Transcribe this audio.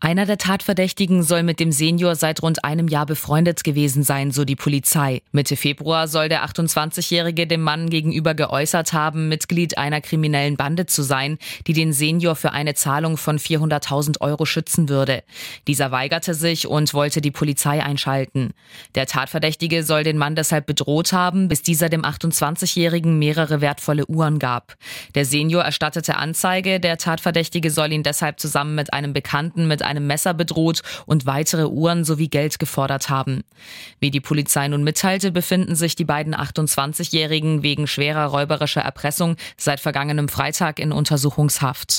Einer der Tatverdächtigen soll mit dem Senior seit rund einem Jahr befreundet gewesen sein, so die Polizei. Mitte Februar soll der 28-Jährige dem Mann gegenüber geäußert haben, Mitglied einer kriminellen Bande zu sein, die den Senior für eine Zahlung von 400.000 Euro schützen würde. Dieser weigerte sich und wollte die Polizei einschalten. Der Tatverdächtige soll den Mann deshalb bedroht haben, bis dieser dem 28-Jährigen mehrere wertvolle Uhren gab. Der Senior erstattete Anzeige, der Tatverdächtige soll ihn deshalb zusammen mit einem Bekannten mit einem Messer bedroht und weitere Uhren sowie Geld gefordert haben. Wie die Polizei nun mitteilte, befinden sich die beiden 28-Jährigen wegen schwerer räuberischer Erpressung seit vergangenem Freitag in Untersuchungshaft.